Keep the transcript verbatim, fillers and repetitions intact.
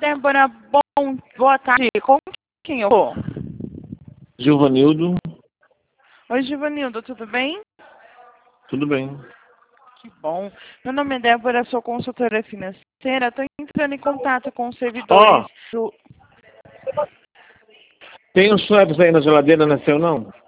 Débora, bom, boa tarde. Com quem eu vou? Gilvanildo. Oi, Givanildo, tudo bem? Tudo bem. Que bom. Meu nome é Débora, sou consultora financeira. Estou entrando em contato com os servidores Ó, do... tem uns Schweppes aí na geladeira, não é seu não?